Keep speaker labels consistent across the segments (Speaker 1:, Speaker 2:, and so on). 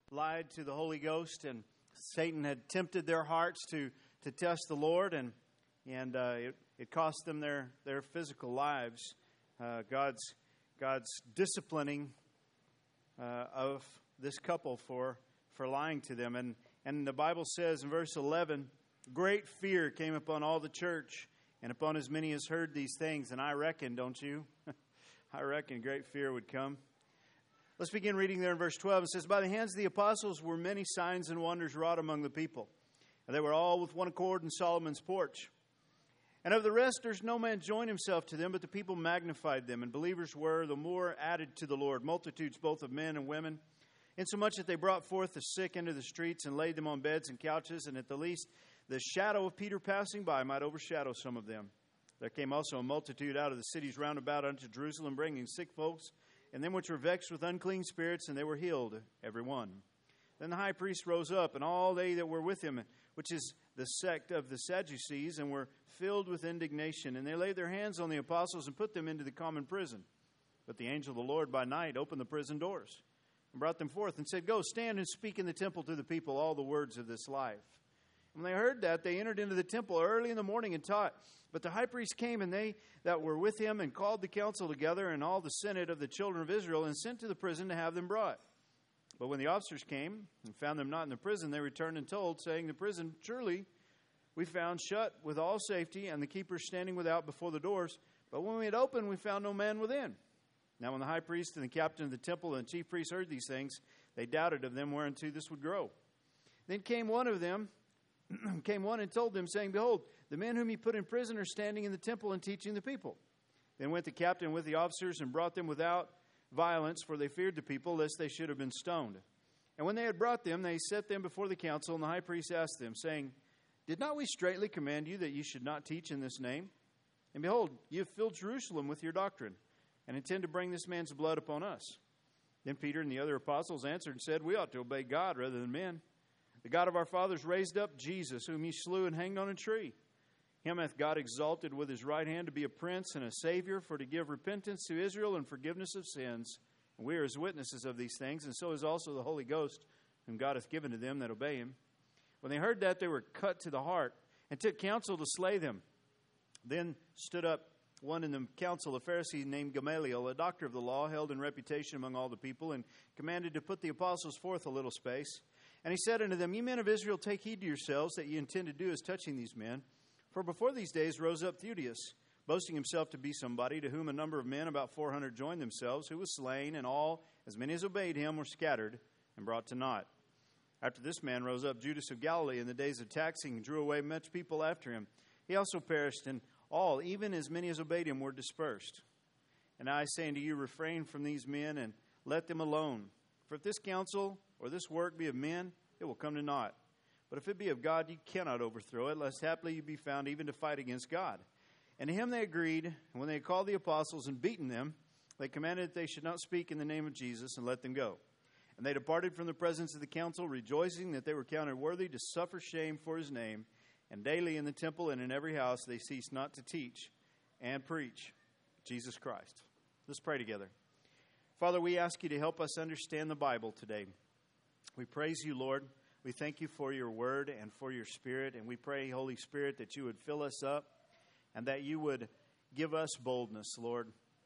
Speaker 1: lied to the Holy Ghost, and Satan had tempted their hearts to test the Lord, and it cost them their physical lives. God's disciplining of this couple for lying to them. And the Bible says in verse 11, great fear came upon all the church and upon as many as heard these things. And I reckon, don't you? I reckon great fear would come. Let's begin reading there in verse 12. It says, by the hands of the apostles were many signs and wonders wrought among the people. And they were all with one accord in Solomon's porch. And of the rest, there's no man joined himself to them, but the people magnified them. And believers were the more added to the Lord, multitudes both of men and women, insomuch that they brought forth the sick into the streets and laid them on beds and couches, and at the least the shadow of Peter passing by might overshadow some of them. There came also a multitude out of the cities round about unto Jerusalem, bringing sick folks, and them which were vexed with unclean spirits, and they were healed, every one. Then the high priest rose up, and all they that were with him, which is the sect of the Sadducees, and were filled with indignation. And they laid their hands on the apostles and put them into the common prison. But the angel of the Lord by night opened the prison doors and brought them forth and said, go, stand and speak in the temple to the people all the words of this life. And when they heard that, they entered into the temple early in the morning and taught. But the high priest came, and they that were with him, and called the council together and all the senate of the children of Israel, and sent to the prison to have them brought. But when the officers came and found them not in the prison, they returned and told, saying, the prison surely we found shut with all safety, and the keepers standing without before the doors. But when we had opened, we found no man within. Now when the high priest and the captain of the temple and the chief priests heard these things, they doubted of them whereunto this would grow. Then came one and told them, saying, behold, the men whom ye put in prison are standing in the temple and teaching the people. Then went the captain with the officers and brought them without violence, for they feared the people, lest they should have been stoned. And when they had brought them, they set them before the council, and the high priest asked them, saying, did not we straitly command you that you should not teach in this name? And behold, ye have filled Jerusalem with your doctrine, and intend to bring this man's blood upon us. Then Peter and the other apostles answered and said, we ought to obey God rather than men. The God of our fathers raised up Jesus, whom ye slew and hanged on a tree. Him hath God exalted with his right hand to be a prince and a savior, for to give repentance to Israel and forgiveness of sins. And we are his witnesses of these things, and so is also the Holy Ghost, whom God hath given to them that obey him. When they heard that, they were cut to the heart, and took counsel to slay them. Then stood up one in the council, a Pharisee named Gamaliel, a doctor of the law, held in reputation among all the people, and commanded to put the apostles forth a little space. And he said unto them, ye men of Israel, take heed to yourselves that ye intend to do as touching these men. For before these days rose up Theudas, boasting himself to be somebody, to whom a number of men, about 400, joined themselves, who was slain, and all, as many as obeyed him, were scattered and brought to naught. After this man rose up Judas of Galilee in the days of taxing, and drew away much people after him. He also perished, and all, even as many as obeyed him, were dispersed. And I say unto you, refrain from these men, and let them alone. For if this counsel or this work be of men, it will come to naught. But if it be of God, you cannot overthrow it, lest haply you be found even to fight against God. And to him they agreed, and when they had called the apostles and beaten them, they commanded that they should not speak in the name of Jesus, and let them go. And they departed from the presence of the council, rejoicing that they were counted worthy to suffer shame for his name. And daily in the temple and in every house they ceased not to teach and preach Jesus Christ. Let's pray together. Father, we ask you to help us understand the Bible today. We praise you, Lord. We thank you for your word and for your Spirit. And we pray, Holy Spirit, that you would fill us up and that you would give us boldness, Lord,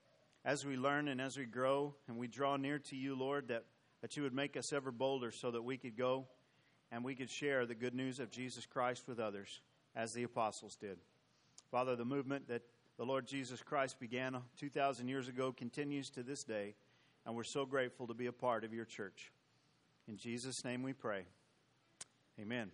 Speaker 1: as we learn and as we grow and we draw near to you, Lord, that you would make us ever bolder so that we could go and we could share the good news of Jesus Christ with others, as the apostles did. Father, the movement that the Lord Jesus Christ began 2,000 years ago continues to this day, and we're so grateful to be a part of your church. In Jesus' name we pray. Amen.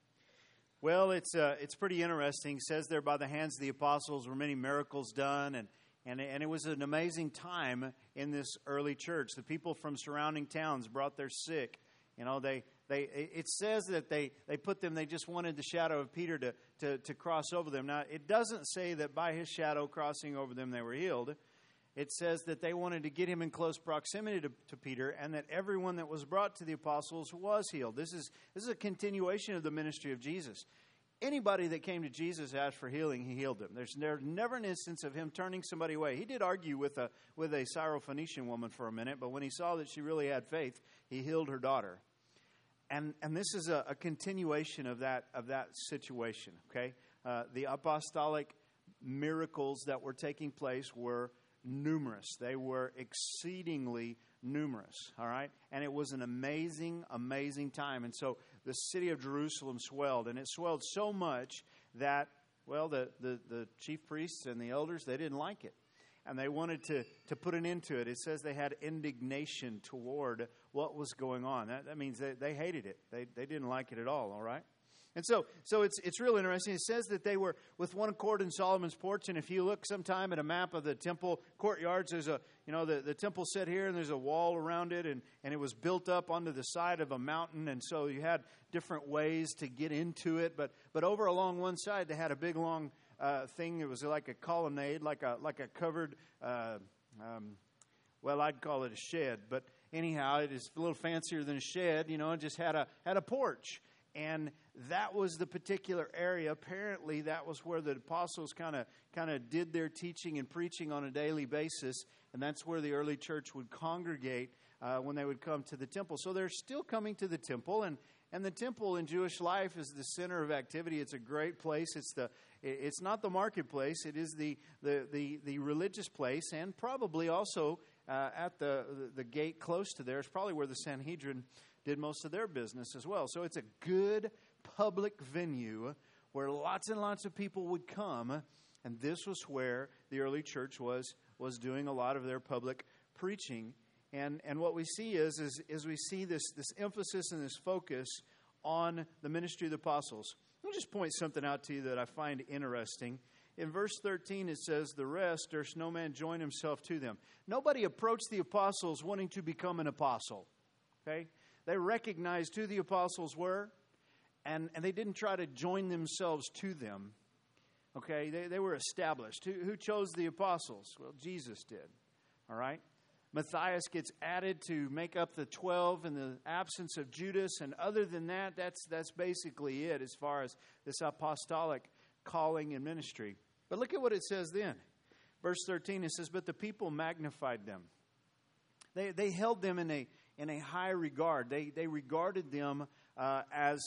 Speaker 1: Well, it's pretty interesting. It says there, by the hands of the apostles were many miracles done, and it was an amazing time in this early church. The people from surrounding towns brought their sick. You know, it says that they just wanted the shadow of Peter to cross over them. Now, it doesn't say that by his shadow crossing over them they were healed. It says that they wanted to get him in close proximity to Peter, and that everyone that was brought to the apostles was healed. This is a continuation of the ministry of Jesus. Anybody that came to Jesus asked for healing, he healed them. There's never an instance of him turning somebody away. He did argue with a Syrophoenician woman for a minute, but when he saw that she really had faith, he healed her daughter. And this is a continuation of that situation, okay? The apostolic miracles that were taking place were numerous. They were exceedingly numerous, all right? And it was an amazing, amazing time. And so the city of Jerusalem swelled, and it swelled so much that, well, the chief priests and the elders, they didn't like it. And they wanted to put an end to it. It says they had indignation toward what was going on. That means they hated it. They didn't like it at all right? And so it's real interesting. It says that they were with one accord in Solomon's porch. And if you look sometime at a map of the temple courtyards, there's the temple set here, and there's a wall around it, and it was built up onto the side of a mountain. And so you had different ways to get into it. But over along one side, they had a big long thing. It was like a colonnade, like a covered, well, I'd call it a shed, but anyhow, it is a little fancier than a shed. It just had a porch, and that was the particular area. Apparently, that was where the apostles kind of did their teaching and preaching on a daily basis, and that's where the early church would congregate when they would come to the temple. So they're still coming to the temple, and the temple in Jewish life is the center of activity. It's a great place. It's not the marketplace. It is the religious place, and probably also at the gate close to there is probably where the Sanhedrin did most of their business as well. So it's a good public venue where lots and lots of people would come, and this was where the early church was doing a lot of their public preaching. And what we see is we see this emphasis and this focus on the ministry of the apostles. Let me just point something out to you that I find interesting. In verse 13, it says, "The rest durst no man join himself to them." Nobody approached the apostles wanting to become an apostle. Okay? They recognized who the apostles were, and they didn't try to join themselves to them. Okay? They were established. Who chose the apostles? Well, Jesus did. All right? Matthias gets added to make up the 12 in the absence of Judas. And other than that, that's basically it as far as this apostolic calling and ministry. But look at what it says then. Verse 13, it says, "But the people magnified them." They held them in a high regard. They regarded them as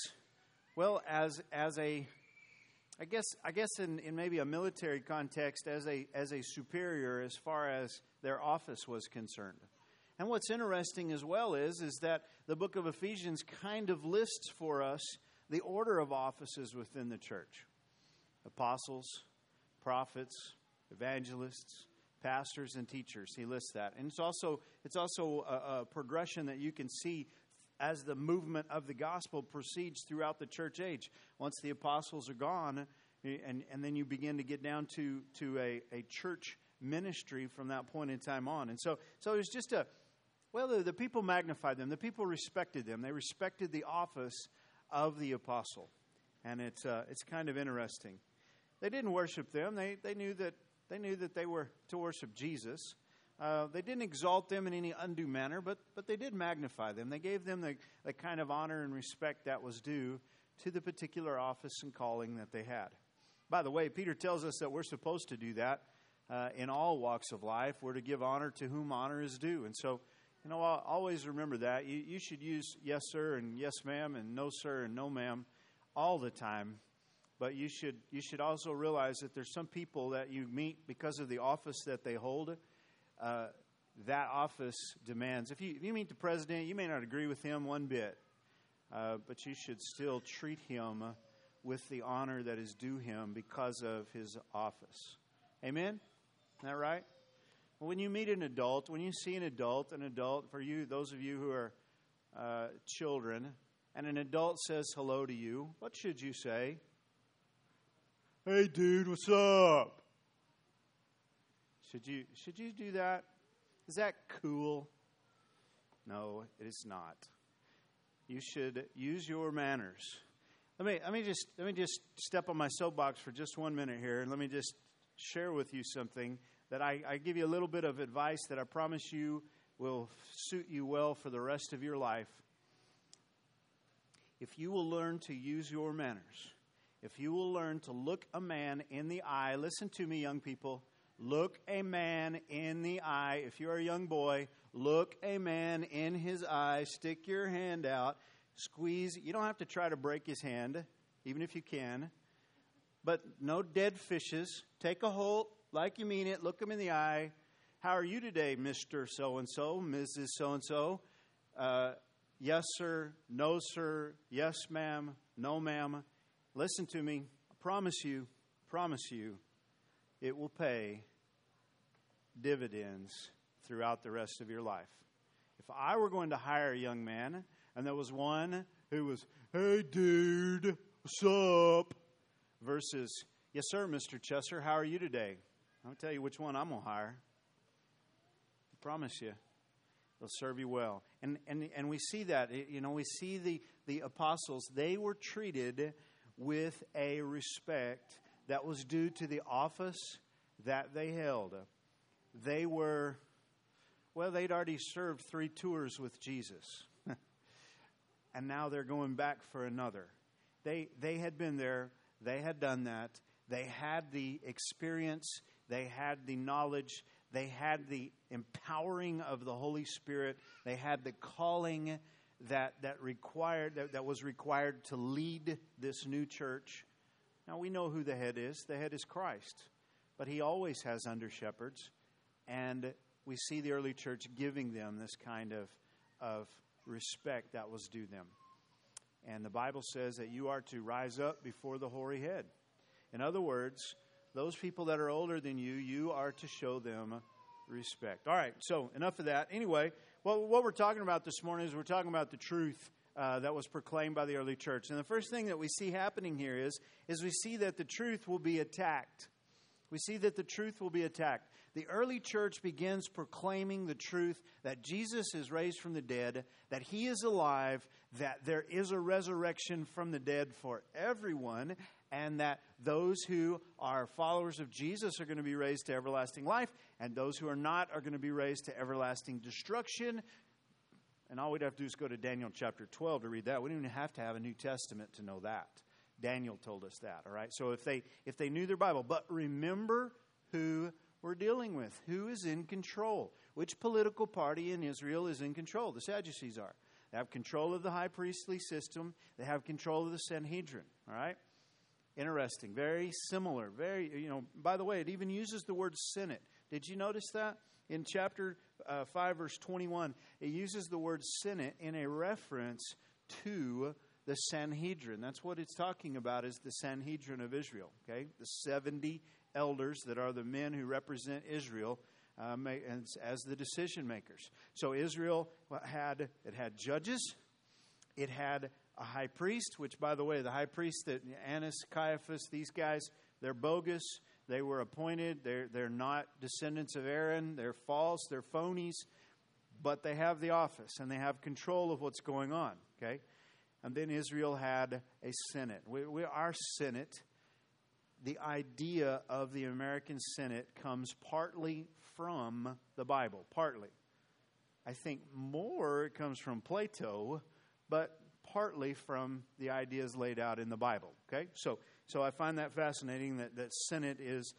Speaker 1: a, I guess in maybe a military context, as a superior as far as their office was concerned. And what's interesting as well is that the book of Ephesians kind of lists for us the order of offices within the church. Apostles, prophets, evangelists, pastors, and teachers. He lists that. And it's also a progression that you can see as the movement of the gospel proceeds throughout the church age. Once the apostles are gone, and then you begin to get down to a church ministry from that point in time on. And so it's just the people magnified them. The people respected them. They respected the office of the apostle. And it's kind of interesting. They didn't worship them. They knew that they were to worship Jesus. They didn't exalt them in any undue manner, but they did magnify them. They gave them the kind of honor and respect that was due to the particular office and calling that they had. By the way, Peter tells us that we're supposed to do that in all walks of life. We're to give honor to whom honor is due. And so, I'll always remember that. You should use yes, sir, and yes, ma'am, and no, sir, and no, ma'am all the time. But you should also realize that there's some people that you meet because of the office that they hold. That office demands. If you meet the president, you may not agree with him one bit, but you should still treat him with the honor that is due him because of his office. Amen? Isn't that right? Well, when you meet an adult, when you see an adult, for you, those of you who are children, and an adult says hello to you, what should you say? "Hey, dude, what's up?" Should you do that? Is that cool? No, it is not. You should use your manners. Let me just step on my soapbox for just 1 minute here, and let me just share with you something that I give you a little bit of advice that I promise you will suit you well for the rest of your life. If you will learn to use your manners, if you will learn to look a man in the eye, listen to me, young people, look a man in the eye. If you're a young boy, look a man in his eye, stick your hand out, squeeze. You don't have to try to break his hand, even if you can. But no dead fishes. Take a hold like you mean it. Look him in the eye. How are you today, Mr. So-and-so, Mrs. So-and-so? Yes, sir. No, sir. Yes, ma'am. No, ma'am. Listen to me. I promise you, it will pay dividends throughout the rest of your life. If I were going to hire a young man, and there was one who was, hey, dude, what's up? Versus, yes, sir, Mr. Chesser, how are you today? I'll tell you which one I'm going to hire. I promise you. They'll serve you well. And we see that. We see the apostles. They were treated with a respect that was due to the office that they held. They were, they'd already served 3 tours with Jesus. And now they're going back for another. They had been there. They had done that. They had the experience. They had the knowledge. They had the empowering of the Holy Spirit. They had the calling that was required to lead this new church. Now we know who the head is. The head is Christ. But he always has under shepherds. And we see the early church giving them this kind of respect that was due them. And the Bible says that you are to rise up before the hoary head. In other words, those people that are older than you, you are to show them respect. All right, so enough of that. Anyway, what we're talking about this morning is we're talking about the truth that was proclaimed by the early church. And the first thing that we see happening here is we see that the truth will be attacked. We see that the truth will be attacked. The early church begins proclaiming the truth that Jesus is raised from the dead, that he is alive, that there is a resurrection from the dead for everyone, and that those who are followers of Jesus are going to be raised to everlasting life, and those who are not are going to be raised to everlasting destruction. And all we'd have to do is go to Daniel chapter 12 to read that. We don't even have to have a New Testament to know that. Daniel told us that, all right? So if they knew their Bible. But remember who we're dealing with. Who is in control? Which political party in Israel is in control? The Sadducees are. They have control of the high priestly system. They have control of the Sanhedrin, all right? Interesting. Very similar. By the way, it even uses the word Senate. Did you notice that? In chapter 5, verse 21, it uses the word Senate in a reference to the Sanhedrin. That's what it's talking about, is the Sanhedrin of Israel. Okay, the 70 elders that are the men who represent Israel as the decision makers. So Israel had judges. It had a high priest, which, by the way, the high priest that Annas, Caiaphas, these guys, they're bogus. They were appointed. They're not descendants of Aaron. They're false. They're phonies. But they have the office, and they have control of what's going on. Okay. And then Israel had a Senate. Our Senate, the idea of the American Senate comes partly from the Bible. Partly. I think more it comes from Plato, but partly from the ideas laid out in the Bible. Okay, so I find that fascinating that Senate is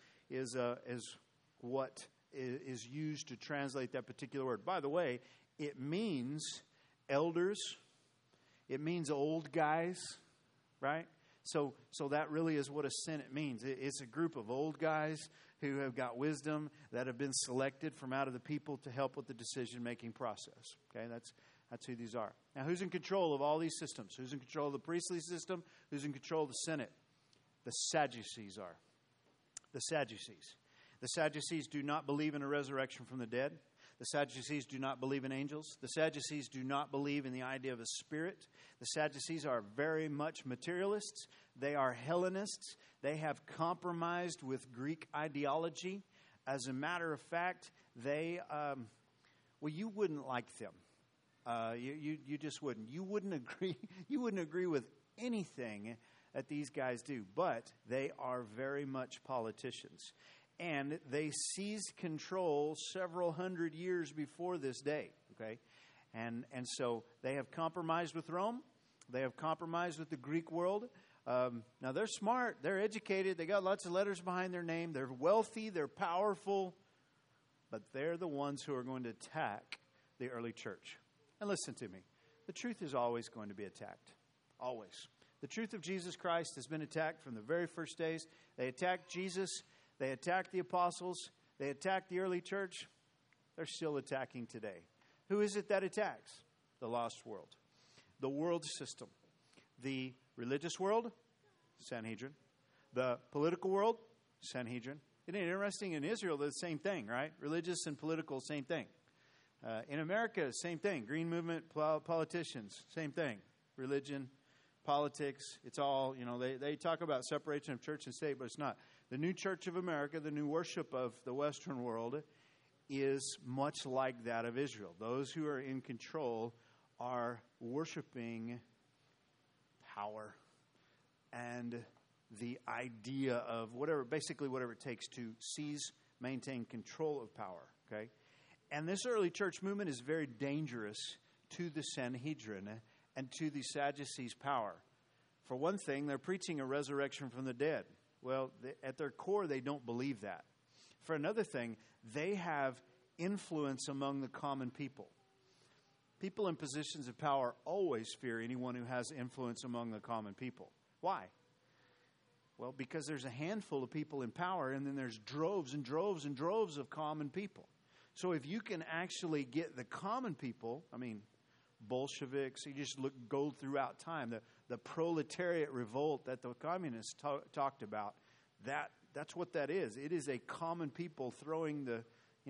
Speaker 1: what is used to translate that particular word. By the way, it means elders. It means old guys, right? So that really is what a Senate means. It's a group of old guys who have got wisdom that have been selected from out of the people to help with the decision-making process. Okay, that's who these are. Now, who's in control of all these systems? Who's in control of the priestly system? Who's in control of the Senate? The Sadducees are. The Sadducees. The Sadducees do not believe in a resurrection from the dead. The Sadducees do not believe in angels. The Sadducees do not believe in the idea of a spirit. The Sadducees are very much materialists. They are Hellenists. They have compromised with Greek ideology. As a matter of fact, they, you wouldn't like them. You just wouldn't. You wouldn't agree. You wouldn't agree with anything that these guys do. But they are very much politicians. And they seized control several hundred years before this day, okay? And so they have compromised with Rome. They have compromised with the Greek world. Now, they're smart. They're educated. They got lots of letters behind their name. They're wealthy. They're powerful. But they're the ones who are going to attack the early church. And listen to me. The truth is always going to be attacked. Always. The truth of Jesus Christ has been attacked from the very first days. They attacked Jesus. They attacked the apostles. They attacked the early church. They're still attacking today. Who is it that attacks? The lost world. The world system. The religious world? Sanhedrin. The political world? Sanhedrin. Isn't it interesting? In Israel, they're the same thing, right? Religious and political, same thing. In America, same thing. Green movement, politicians, same thing. Religion, politics, it's all, they talk about separation of church and state, but it's not. The new Church of America, the new worship of the Western world, is much like that of Israel. Those who are in control are worshiping power and the idea of whatever it takes to seize, maintain control of power, okay? And this early church movement is very dangerous to the Sanhedrin and to the Sadducees' power. For one thing, they're preaching a resurrection from the dead. Well, at their core, they don't believe that. For another thing, they have influence among the common people. People in positions of power always fear anyone who has influence among the common people. Why? Well, because there's a handful of people in power, and then there's droves and droves and droves of common people. So if you can actually get the common people, Bolsheviks, you just go throughout time, the proletariat revolt that the communists talked about, that's what that is. It is a common people throwing the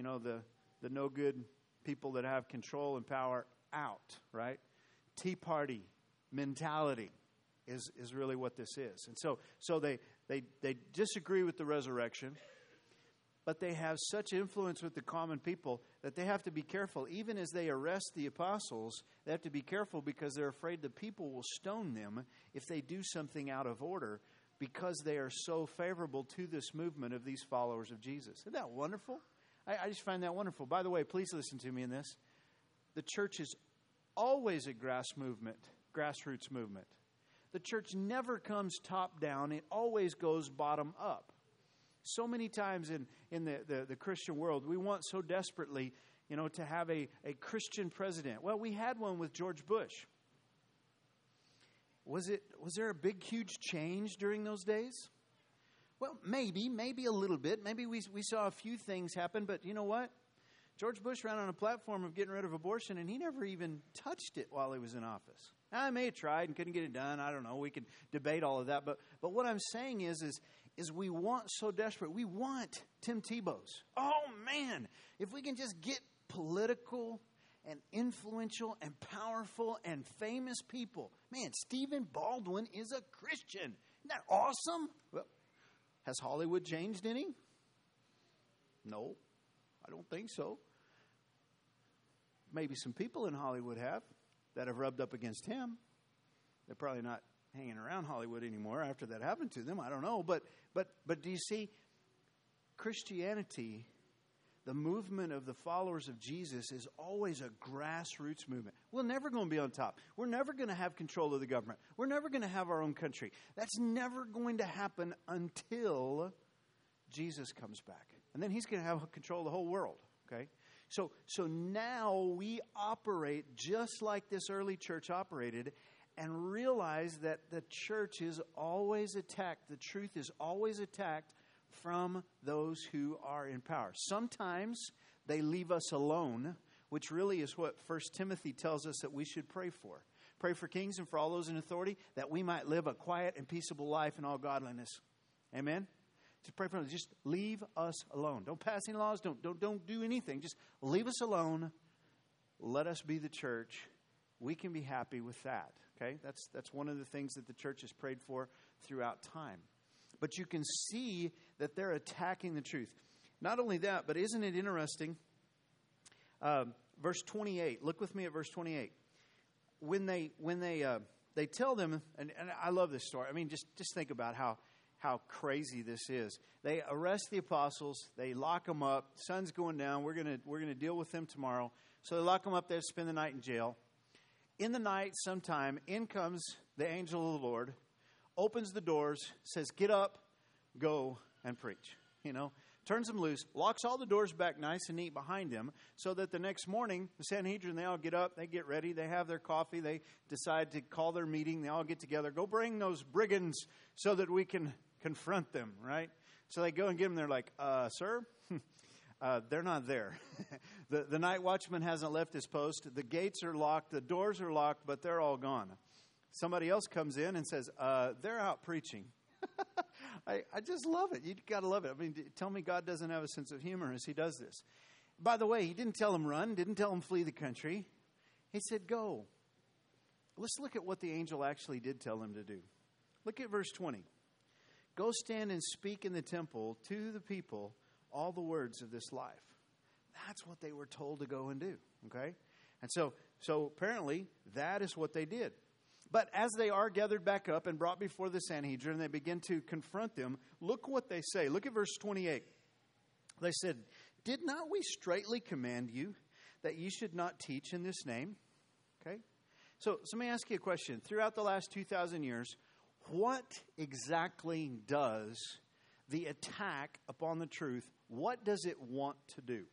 Speaker 1: no good people that have control and power out, right? Tea Party mentality is really what this is. And so they disagree with the resurrection, but they have such influence with the common people that they have to be careful. Even as they arrest the apostles, they have to be careful because they're afraid the people will stone them if they do something out of order, because they are so favorable to this movement of these followers of Jesus. Isn't that wonderful? I just find that wonderful. By the way, please listen to me in this. The church is always a grassroots movement. The church never comes top down. It always goes bottom up. So many times in the Christian world, we want so desperately, to have a Christian president. Well, we had one with George Bush. Was there a big, huge change during those days? Well, maybe a little bit. Maybe we saw a few things happen, but you know what? George Bush ran on a platform of getting rid of abortion, and he never even touched it while he was in office. Now, I may have tried and couldn't get it done. I don't know. We could debate all of that. But what I'm saying is we want so desperate. We want Tim Tebow's. Oh, man. If we can just get political and influential and powerful and famous people. Man, Stephen Baldwin is a Christian. Isn't that awesome? Well, has Hollywood changed any? No, I don't think so. Maybe some people in Hollywood have that have rubbed up against him. They're probably not hanging around Hollywood anymore after that happened to them. I don't know. But do you see, Christianity, the movement of the followers of Jesus, is always a grassroots movement. We're never going to be on top. We're never going to have control of the government. We're never going to have our own country. That's never going to happen until Jesus comes back. And then he's going to have control of the whole world. Okay? So now we operate just like this early church operated, and realize that the church is always attacked. The truth is always attacked from those who are in power. Sometimes they leave us alone, which really is what 1 Timothy tells us that we should pray for. Pray for kings and for all those in authority, that we might live a quiet and peaceable life in all godliness. Amen? Just pray for them. Just leave us alone. Don't pass any laws. Don't do anything. Just leave us alone. Let us be the church. We can be happy with that. Okay? That's one of the things that the church has prayed for throughout time. But you can see that they're attacking the truth. Not only that, but isn't it interesting? Verse 28. Look with me at verse 28. When they tell them, and I love this story. I mean, just think about how crazy this is. They arrest the apostles. They lock them up. Sun's going down. We're gonna deal with them tomorrow. So they lock them up there, spend the night in jail. In the night, sometime, in comes the angel of the Lord, opens the doors, says, "Get up, go and preach." turns them loose, locks all the doors back nice and neat behind him, so that the next morning, the Sanhedrin, they all get up, they get ready, they have their coffee, they decide to call their meeting, they all get together, go bring those brigands so that we can confront them, right? So they go and get them, they're like, sir, they're not there. The night watchman hasn't left his post, the gates are locked, the doors are locked, but they're all gone. Somebody else comes in and says, they're out preaching. I just love it. You got to love it. I mean, tell me God doesn't have a sense of humor as he does this. By the way, he didn't tell him run, didn't tell him flee the country. He said go. Let's look at what the angel actually did tell him to do. Look at verse 20. Go stand and speak in the temple to the people all the words of this life. That's what they were told to go and do, okay? And so apparently that is what they did. But as they are gathered back up and brought before the Sanhedrin, they begin to confront them. Look what they say. Look at verse 28. They said, did not we straitly command you that you should not teach in this name? Okay. So let me ask you a question. Throughout the last 2,000 years, what exactly does the attack upon the truth, what does it want to do?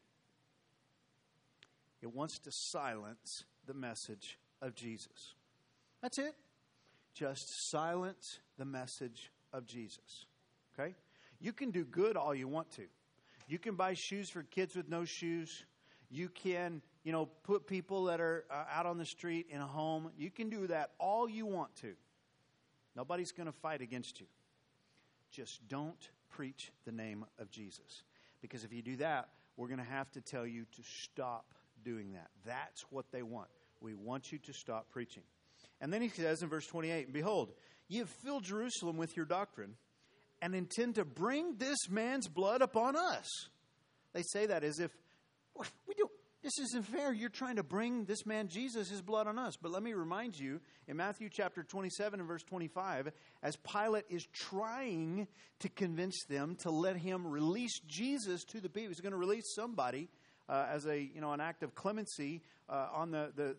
Speaker 1: It wants to silence the message of Jesus. That's it. Just silence the message of Jesus. Okay? You can do good all you want to. You can buy shoes for kids with no shoes. You can, put people that are out on the street in a home. You can do that all you want to. Nobody's going to fight against you. Just don't preach the name of Jesus. Because if you do that, we're going to have to tell you to stop doing that. That's what they want. We want you to stop preaching. And then he says in verse 28, behold, ye have filled Jerusalem with your doctrine and intend to bring this man's blood upon us. They say that as if, this isn't fair. You're trying to bring this man Jesus, his blood on us. But let me remind you, in Matthew chapter 27 and verse 25, as Pilate is trying to convince them to let him release Jesus to the people, he's going to release somebody as an act of clemency on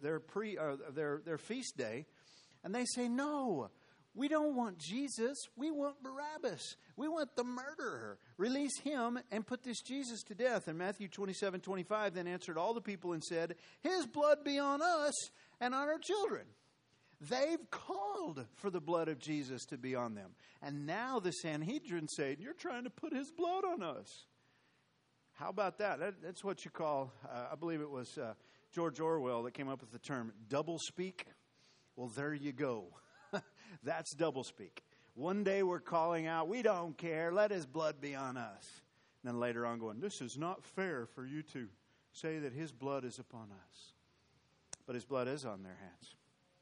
Speaker 1: their feast day, and they say, no, we don't want Jesus. We want Barabbas. We want the murderer. Release him and put this Jesus to death. And Matthew 27:25 then answered all the people and said, his blood be on us and on our children. They've called for the blood of Jesus to be on them. And now the Sanhedrin say, you're trying to put his blood on us. How about that? That's what you call, I believe it was George Orwell that came up with the term doublespeak. Well, there you go. That's doublespeak. One day we're calling out, we don't care, let his blood be on us. And then later on going, this is not fair for you to say that his blood is upon us. But his blood is on their hands.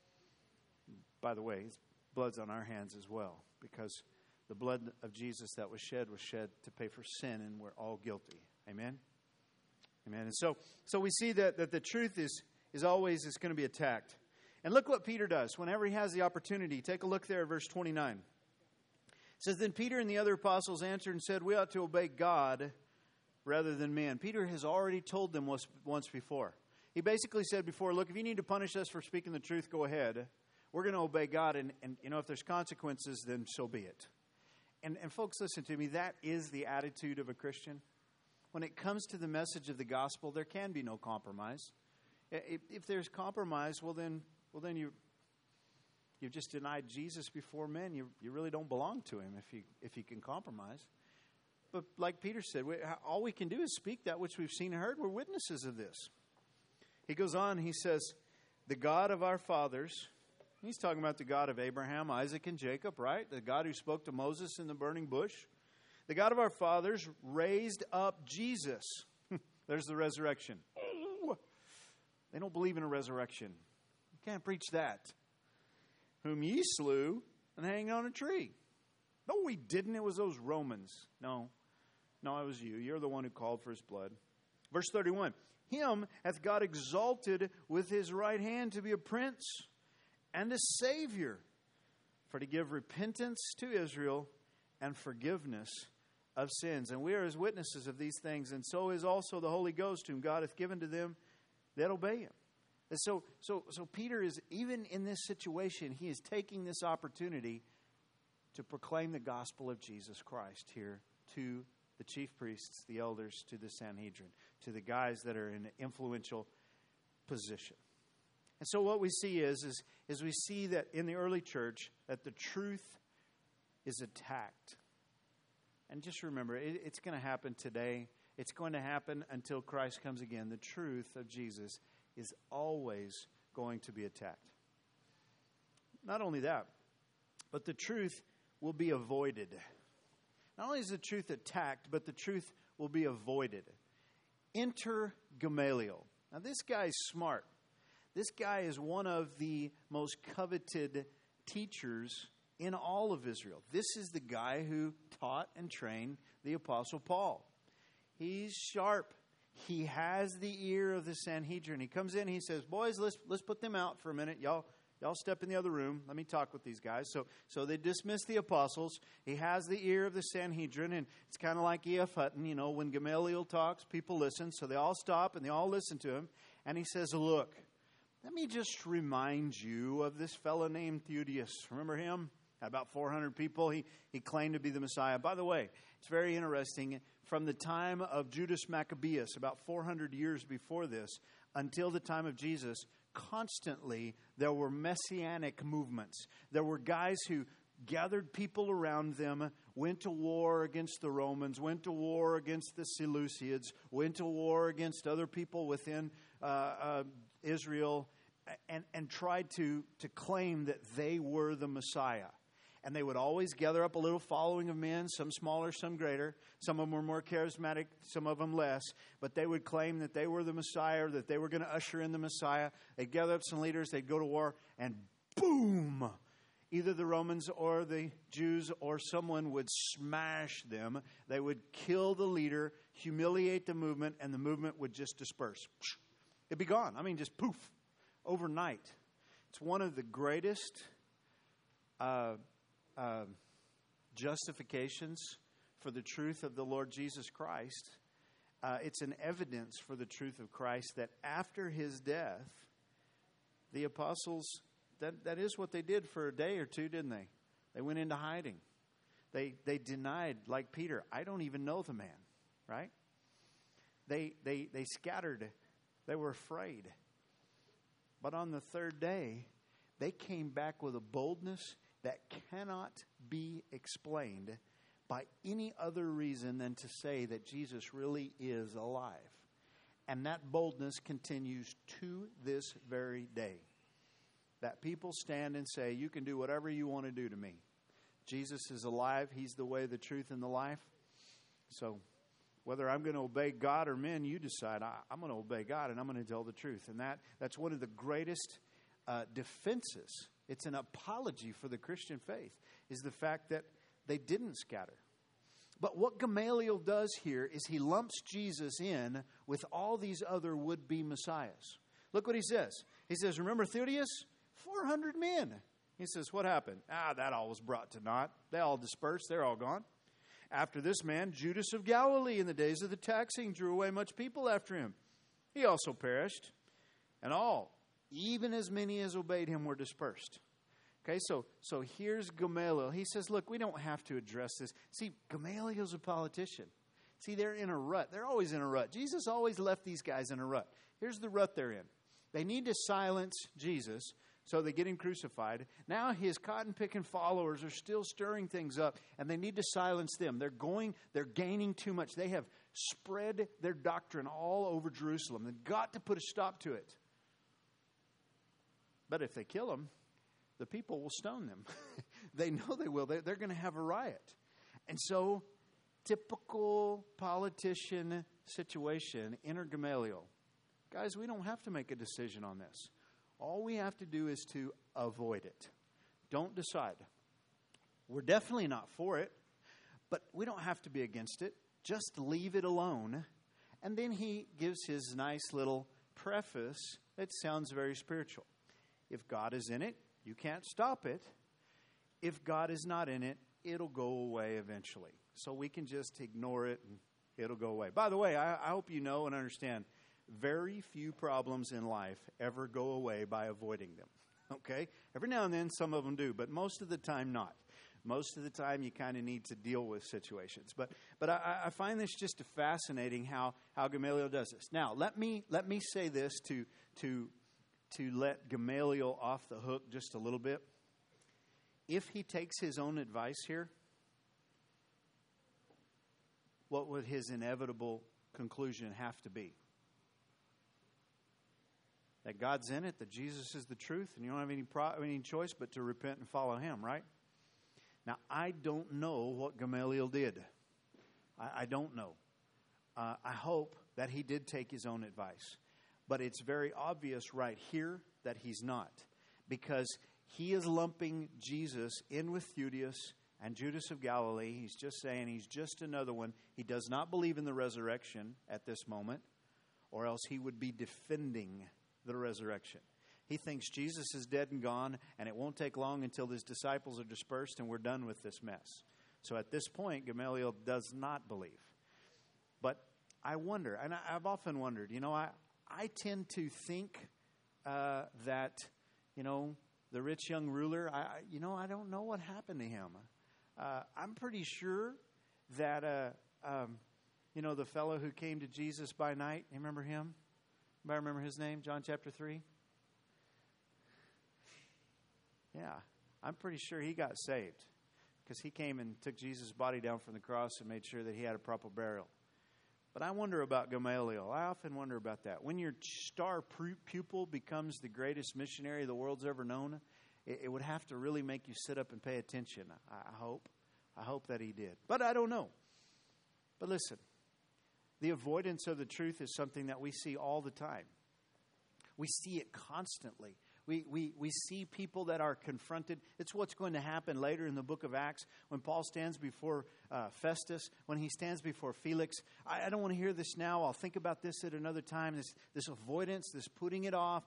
Speaker 1: By the way, his blood's on our hands as well, because the blood of Jesus that was shed to pay for sin, and we're all guilty. Amen? Amen. And so we see that the truth is always going to be attacked. And look what Peter does whenever he has the opportunity. Take a look there at verse 29. It says, then Peter and the other apostles answered and said, we ought to obey God rather than man. Peter has already told them once before. He basically said before, look, if you need to punish us for speaking the truth, go ahead. We're going to obey God, and if there's consequences, then so be it. And folks, listen to me, that is the attitude of a Christian. When it comes to the message of the gospel, there can be no compromise. If there's compromise, well then you've just denied Jesus before men. You really don't belong to him if you can compromise. But like Peter said, all we can do is speak that which we've seen and heard. We're witnesses of this. He goes on, he says, the God of our fathers, he's talking about the God of Abraham, Isaac, and Jacob, right? The God who spoke to Moses in the burning bush. The God of our fathers raised up Jesus. There's the resurrection. They don't believe in a resurrection. You can't preach that. Whom ye slew and hanged on a tree. No, we didn't. It was those Romans. No, it was you. You're the one who called for his blood. Verse 31. Him hath God exalted with his right hand to be a prince and a savior, for to give repentance to Israel and forgiveness of sins. And we are as witnesses of these things, and so is also the Holy Ghost, whom God hath given to them that obey him. And so Peter is, even in this situation, he is taking this opportunity to proclaim the gospel of Jesus Christ here to the chief priests, the elders, to the Sanhedrin, to the guys that are in an influential position. And so what we see is we see that in the early church that the truth is attacked. And just remember, it's going to happen today. It's going to happen until Christ comes again. The truth of Jesus is always going to be attacked. Not only that, but the truth will be avoided. Not only is the truth attacked, but the truth will be avoided. Enter Gamaliel. Now this guy is smart. This guy is one of the most coveted teachers in all of Israel. This is the guy who taught and trained the Apostle Paul. He's sharp. He has the ear of the Sanhedrin. He comes in, he says, boys, let's put them out for a minute. Y'all step in the other room. Let me talk with these guys. So they dismiss the apostles. He has the ear of the Sanhedrin, and it's kind of like E.F. Hutton. You know, when Gamaliel talks, people listen. So they all stop, and they all listen to him. And he says, look, let me just remind you of this fellow named Theudius. Remember him? About 400 people. He claimed to be the Messiah. By the way, it's very interesting. From the time of Judas Maccabeus, about 400 years before this, until the time of Jesus, constantly there were messianic movements. There were guys who gathered people around them, went to war against the Romans, went to war against the Seleucids, went to war against other people within Israel, and tried to claim that they were the Messiah. And they would always gather up a little following of men, some smaller, some greater. Some of them were more charismatic, some of them less. But they would claim that they were the Messiah, or that they were going to usher in the Messiah. They'd gather up some leaders, they'd go to war, and boom! Either the Romans or the Jews or someone would smash them. They would kill the leader, humiliate the movement, and the movement would just disperse. It'd be gone. I mean, just poof, overnight. It's one of the greatest justifications for the truth of the Lord Jesus Christ. It's an evidence for the truth of Christ that after his death, the apostles, that is what they did for a day or two, didn't they? They went into hiding. They denied, like Peter, I don't even know the man, right? They scattered. They were afraid. But on the third day, they came back with a boldness that cannot be explained by any other reason than to say that Jesus really is alive. And that boldness continues to this very day. That people stand and say, you can do whatever you want to do to me. Jesus is alive. He's the way, the truth, and the life. So whether I'm going to obey God or men, you decide. I'm going to obey God, and I'm going to tell the truth. And that's one of the greatest defenses. It's an apology for the Christian faith, is the fact that they didn't scatter. But what Gamaliel does here is he lumps Jesus in with all these other would-be messiahs. Look what he says. He says, remember Theudius? 400 men. He says, what happened? That all was brought to naught. They all dispersed. They're all gone. After this man, Judas of Galilee, in the days of the taxing, drew away much people after him. He also perished, and all, even as many as obeyed him, were dispersed. Okay, so here's Gamaliel. He says, look, we don't have to address this. See, Gamaliel's a politician. See, they're in a rut. They're always in a rut. Jesus always left these guys in a rut. Here's the rut they're in. They need to silence Jesus, so they get him crucified. Now his cotton-picking followers are still stirring things up, and they need to silence them. They're gaining too much. They have spread their doctrine all over Jerusalem. They've got to put a stop to it. But if they kill him, the people will stone them. They know they will. They're going to have a riot. And so, typical politician situation, enter Gamaliel. Guys, we don't have to make a decision on this. All we have to do is to avoid it. Don't decide. We're definitely not for it, but we don't have to be against it. Just leave it alone. And then he gives his nice little preface that sounds very spiritual. If God is in it, you can't stop it. If God is not in it, it'll go away eventually. So we can just ignore it and it'll go away. By the way, I hope you know and understand, very few problems in life ever go away by avoiding them. Okay? Every now and then some of them do, but most of the time not. Most of the time, you kind of need to deal with situations. But I find this just fascinating how Gamaliel does this. Now, let me say this to let Gamaliel off the hook just a little bit. If he takes his own advice here, what would his inevitable conclusion have to be? That God's in it, that Jesus is the truth, and you don't have any choice but to repent and follow him, right? Now, I don't know what Gamaliel did. I don't know. I hope that he did take his own advice. But it's very obvious right here that he's not. Because he is lumping Jesus in with Theudas and Judas of Galilee. He's just saying he's just another one. He does not believe in the resurrection at this moment, or else he would be defending the resurrection. He thinks Jesus is dead and gone, and it won't take long until his disciples are dispersed and we're done with this mess. So at this point, Gamaliel does not believe. But I wonder, and I've often wondered, I tend to think that, the rich young ruler, I don't know what happened to him. I'm pretty sure that, the fellow who came to Jesus by night, you remember him? Anybody remember his name? John chapter 3? Yeah, I'm pretty sure he got saved because he came and took Jesus' body down from the cross and made sure that he had a proper burial. But I wonder about Gamaliel. I often wonder about that. When your star pupil becomes the greatest missionary the world's ever known, it would have to really make you sit up and pay attention. I hope that he did. But I don't know. But listen, the avoidance of the truth is something that we see all the time. We see it constantly. We see people that are confronted. It's what's going to happen later in the book of Acts when Paul stands before Festus, when he stands before Felix. I don't want to hear this now. I'll think about this at another time. This avoidance, this putting it off,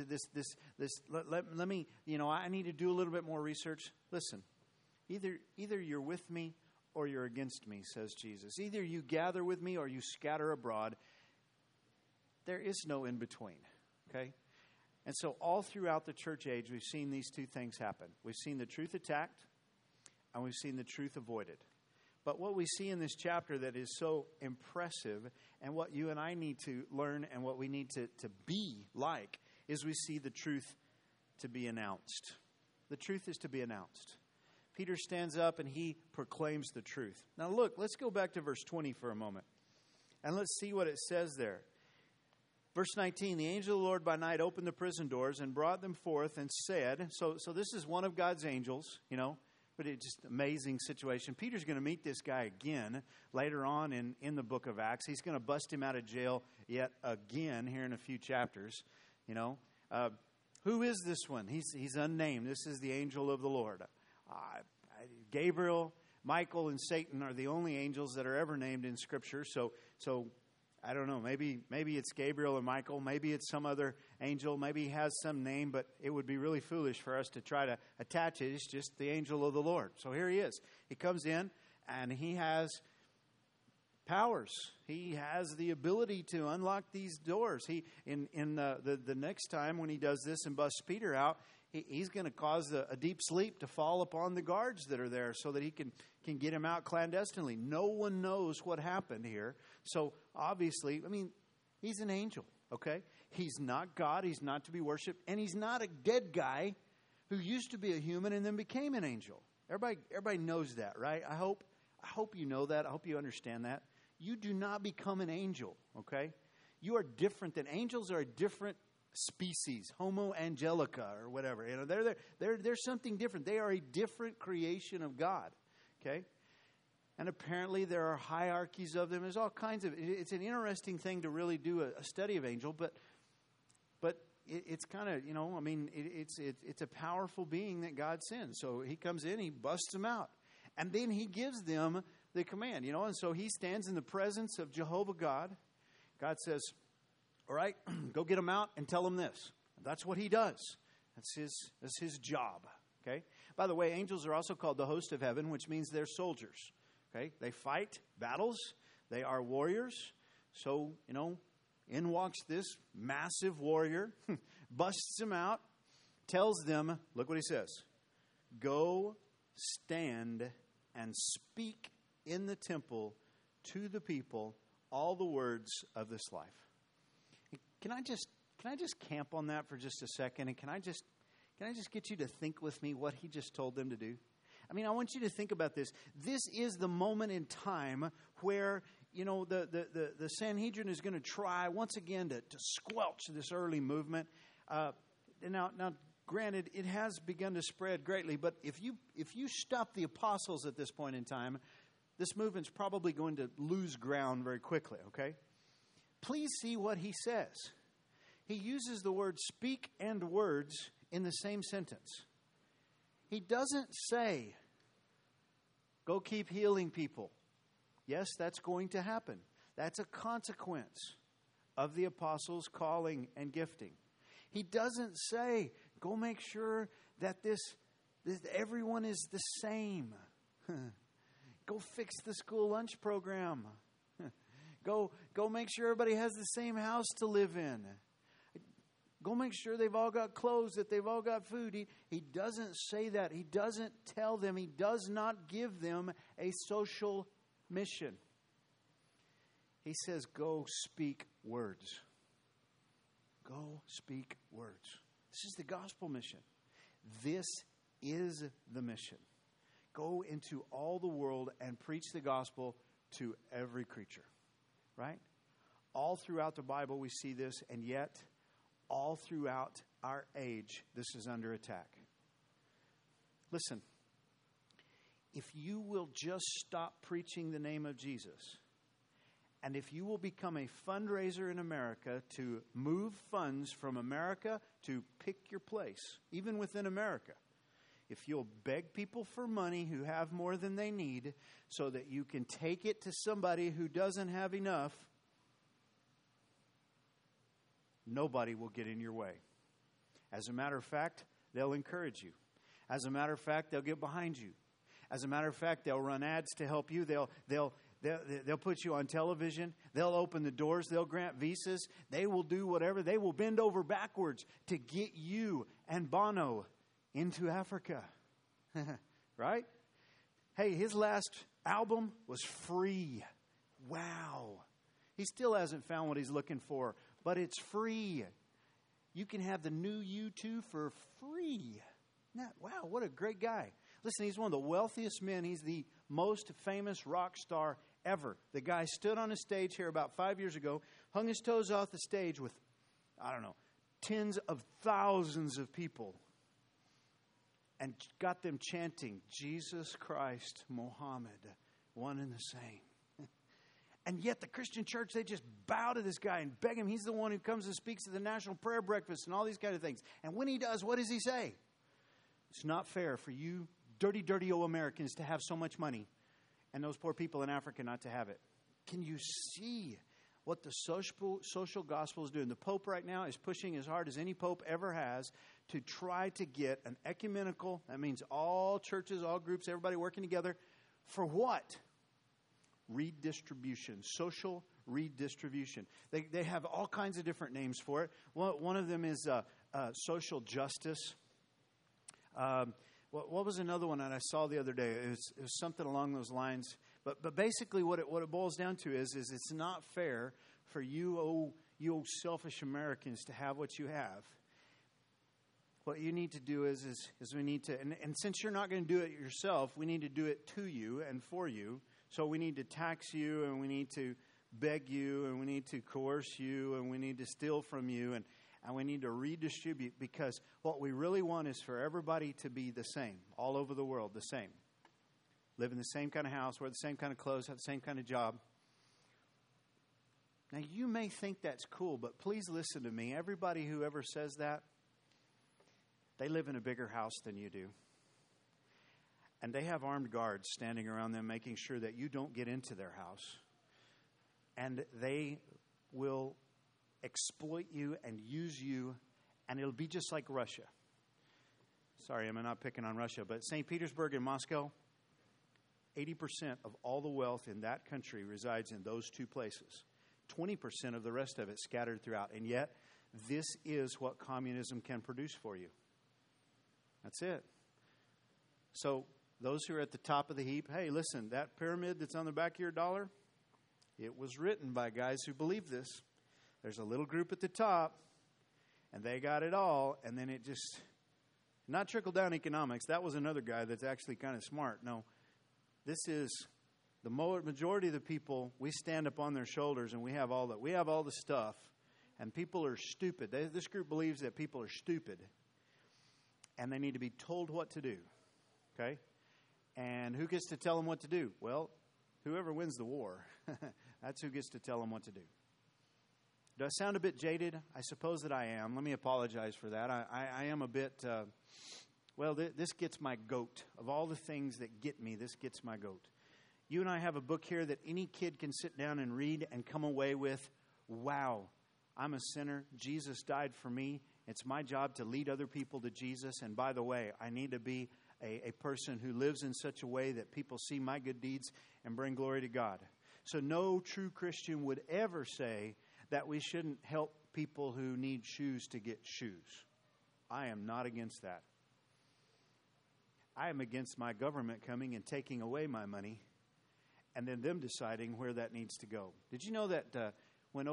Speaker 1: let me, I need to do a little bit more research. Listen, either you're with me or you're against me, says Jesus. Either you gather with me or you scatter abroad. There is no in between, okay? And so all throughout the church age, we've seen these two things happen. We've seen the truth attacked, and we've seen the truth avoided. But what we see in this chapter that is so impressive, and what you and I need to learn and what we need to be like, is we see the truth to be announced. The truth is to be announced. Peter stands up and he proclaims the truth. Now look, let's go back to verse 20 for a moment. And let's see what it says there. Verse 19, the angel of the Lord by night opened the prison doors and brought them forth and said, so this is one of God's angels, but it's just an amazing situation. Peter's going to meet this guy again later on in the book of Acts. He's going to bust him out of jail yet again here in a few chapters, Who is this one? He's unnamed. This is the angel of the Lord. Gabriel, Michael, and Satan are the only angels that are ever named in Scripture. So I don't know. Maybe it's Gabriel or Michael. Maybe it's some other angel. Maybe he has some name, but it would be really foolish for us to try to attach it. It's just the angel of the Lord. So here he is. He comes in, and he has powers. He has the ability to unlock these doors. In the next time when he does this and busts Peter out, he's going to cause a deep sleep to fall upon the guards that are there so that he can get him out clandestinely. No one knows what happened here. So obviously, he's an angel, okay? He's not God. He's not to be worshipped. And he's not a dead guy who used to be a human and then became an angel. Everybody knows that, right? I hope you know that. I hope you understand that. You do not become an angel, okay? You are different than angels are a different species, Homo angelica or whatever. They're something different. They are a different creation of God, okay? And apparently there are hierarchies of them. There's all kinds of. It's an interesting thing to really do a study of angel, but it's kind of it's a powerful being that God sends. So he comes in, he busts them out, and then he gives them the command. And so he stands in the presence of Jehovah God. God says, all right, go get them out and tell them this. That's what he does. That's his job. Okay. By the way, angels are also called the host of heaven, which means they're soldiers. Okay. They fight battles. They are warriors. So, in walks this massive warrior, busts them out, tells them, look what he says, go stand and speak in the temple to the people all the words of this life. Can I just camp on that for just a second? And can I just get you to think with me what he just told them to do? I mean, I want you to think about this. This is the moment in time where, the Sanhedrin is going to try once again to squelch this early movement. Now, granted, it has begun to spread greatly, but if you stop the apostles at this point in time, this movement's probably going to lose ground very quickly, okay? Please see what he says. He uses the word speak and words in the same sentence. He doesn't say, go keep healing people. Yes, that's going to happen. That's a consequence of the apostles' calling and gifting. He doesn't say, go make sure that everyone is the same. Go fix the school lunch program. Go make sure everybody has the same house to live in. Go make sure they've all got clothes, that they've all got food. He doesn't say that. He doesn't tell them. He does not give them a social mission. He says, go speak words. Go speak words. This is the gospel mission. This is the mission. Go into all the world and preach the gospel to every creature. Right? All throughout the Bible we see this, and yet all throughout our age this is under attack. Listen, if you will just stop preaching the name of Jesus, and if you will become a fundraiser in America to move funds from America to pick your place, even within America, if you'll beg people for money who have more than they need so that you can take it to somebody who doesn't have enough, nobody will get in your way. As a matter of fact, they'll encourage you. As a matter of fact, they'll get behind you. As a matter of fact, they'll run ads to help you. They'll put you on television. They'll open the doors. They'll grant visas. They will do whatever. They will bend over backwards to get you and Bono into Africa. Right? Hey, his last album was free. Wow. He still hasn't found what he's looking for, but it's free. You can have the new U2 for free. Wow, what a great guy. Listen, he's one of the wealthiest men. He's the most famous rock star ever. The guy stood on a stage here about 5 years ago, hung his toes off the stage with, tens of thousands of people, and got them chanting, Jesus Christ, Muhammad, one and the same. And yet the Christian church, they just bow to this guy and beg him. He's the one who comes and speaks at the National Prayer Breakfast and all these kind of things. And when he does, what does he say? It's not fair for you dirty old Americans to have so much money and those poor people in Africa not to have it. Can you see what the social gospel is doing? The Pope right now is pushing as hard as any Pope ever has to try to get an ecumenical, that means all churches, all groups, everybody working together. For what? Redistribution, social redistribution. They have all kinds of different names for it. One of them is social justice. What was another one that I saw the other day? It was something along those lines. But basically what it boils down to is it's not fair for you selfish Americans to have what you have. What you need to do is we need to, and since you're not going to do it yourself, we need to do it to you and for you. So we need to tax you, and we need to beg you, and we need to coerce you, and we need to steal from you, and we need to redistribute, because what we really want is for everybody to be the same, all over the world, the same. Live in the same kind of house, wear the same kind of clothes, have the same kind of job. Now, you may think that's cool, but please listen to me. Everybody who ever says that, they live in a bigger house than you do. And they have armed guards standing around them, making sure that you don't get into their house. And they will exploit you and use you, and it'll be just like Russia. Sorry, I'm not picking on Russia, but St. Petersburg and Moscow, 80% of all the wealth in that country resides in those two places. 20% of the rest of it scattered throughout. And yet, this is what communism can produce for you. That's it. So, those who are at the top of the heap, hey, listen, that pyramid that's on the back of your dollar, it was written by guys who believe this. There's a little group at the top, and they got it all, and then it just, not trickle-down economics. That was another guy that's actually kind of smart. No, this is the majority of the people, we stand up on their shoulders, and we have all the stuff, and people are stupid. This group believes that people are stupid, and they need to be told what to do, okay? And who gets to tell them what to do? Well, whoever wins the war, that's who gets to tell them what to do. Do I sound a bit jaded? I suppose that I am. Let me apologize for that. I am a bit, this gets my goat. Of all the things that get me, this gets my goat. You and I have a book here that any kid can sit down and read and come away with, wow, I'm a sinner. Jesus died for me. It's my job to lead other people to Jesus. And by the way, I need to be a person who lives in such a way that people see my good deeds and bring glory to God. So no true Christian would ever say that we shouldn't help people who need shoes to get shoes. I am not against that. I am against my government coming and taking away my money and then them deciding where that needs to go. Did you know that when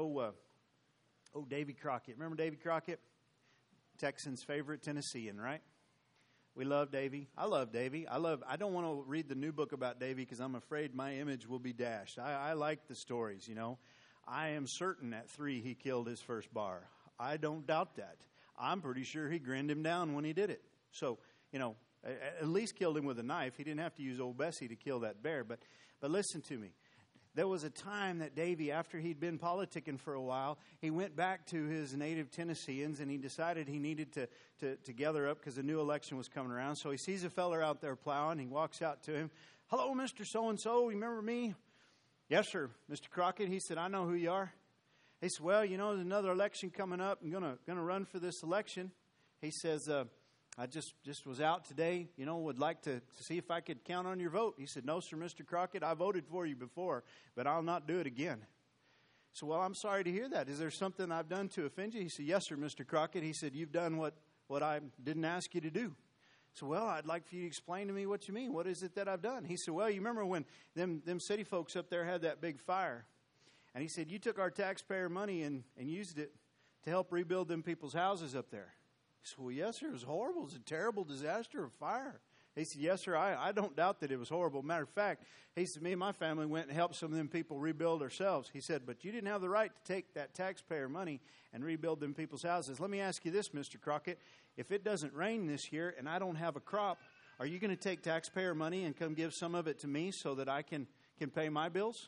Speaker 1: Davy Crockett, remember Davy Crockett? Texans' favorite Tennessean, right? We love Davy. I love Davy. I don't want to read the new book about Davy because I'm afraid my image will be dashed. I like the stories, you know. I am certain at 3 he killed his first bar. I don't doubt that. I'm pretty sure he grinned him down when he did it. So, you know, at least killed him with a knife. He didn't have to use old Bessie to kill that bear. But listen to me. There was a time that Davy, after he'd been politicking for a while, he went back to his native Tennesseans and he decided he needed to gather up because a new election was coming around. So he sees a feller out there plowing. He walks out to him. Hello, Mr. So-and-so. You remember me? Yes, sir, Mr. Crockett. He said, I know who you are. He said, well, you know, there's another election coming up. I'm gonna run for this election. He says, I just was out today, you know, would like to see if I could count on your vote. He said, no, sir, Mr. Crockett, I voted for you before, but I'll not do it again. So, well, I'm sorry to hear that. Is there something I've done to offend you? He said, yes, sir, Mr. Crockett. He said, you've done what I didn't ask you to do. So, well, I'd like for you to explain to me what you mean. What is it that I've done? He said, well, you remember when them city folks up there had that big fire? And he said, you took our taxpayer money and used it to help rebuild them people's houses up there. He said, well, yes, sir, it was horrible. It was a terrible disaster of fire. He said, yes, sir, I don't doubt that it was horrible. Matter of fact, he said, me and my family went and helped some of them people rebuild ourselves. He said, but you didn't have the right to take that taxpayer money and rebuild them people's houses. Let me ask you this, Mr. Crockett. If it doesn't rain this year and I don't have a crop, are you going to take taxpayer money and come give some of it to me so that I can pay my bills?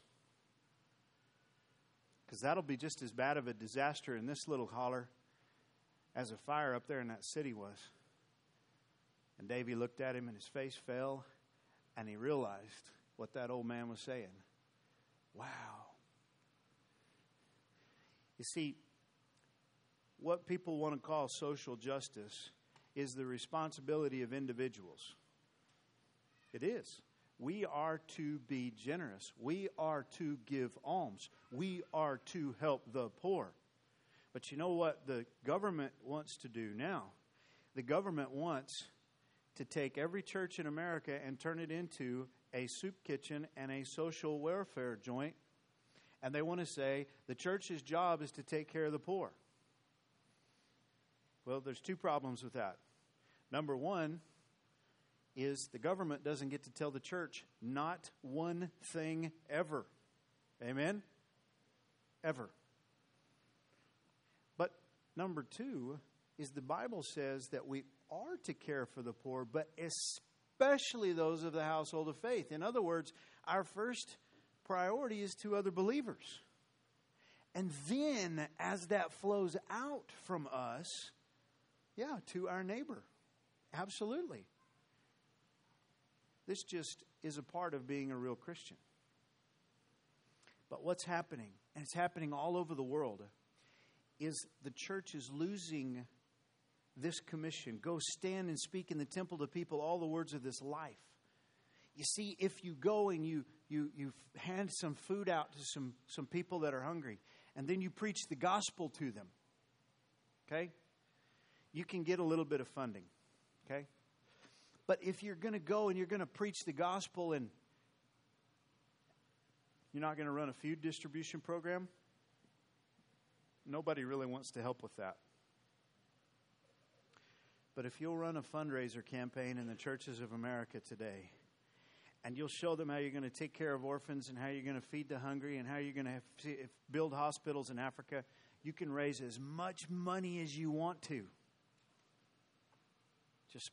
Speaker 1: Because that'll be just as bad of a disaster in this little holler as a fire up there in that city was. And Davy looked at him and his face fell and he realized what that old man was saying. Wow. You see, what people want to call social justice is the responsibility of individuals. It is. We are to be generous. We are to give alms. We are to help the poor. But you know what the government wants to do now? The government wants to take every church in America and turn it into a soup kitchen and a social welfare joint. And they want to say the church's job is to take care of the poor. Well, there's two problems with that. Number one is the government doesn't get to tell the church not one thing ever. Amen? Ever. But number two is the Bible says that we are to care for the poor, but especially those of the household of faith. In other words, our first priority is to other believers. And then as that flows out from us, to our neighbor. Absolutely. This just is a part of being a real Christian. But what's happening, and it's happening all over the world, is the church is losing this commission. Go stand and speak in the temple to people all the words of this life. You see, if you go and you hand some food out to some people that are hungry, and then you preach the gospel to them, okay, you can get a little bit of funding, okay? But if you're going to go and you're going to preach the gospel and you're not going to run a food distribution program, nobody really wants to help with that. But if you'll run a fundraiser campaign in the churches of America today, and you'll show them how you're going to take care of orphans and how you're going to feed the hungry and how you're going to build hospitals in Africa, you can raise as much money as you want to. Just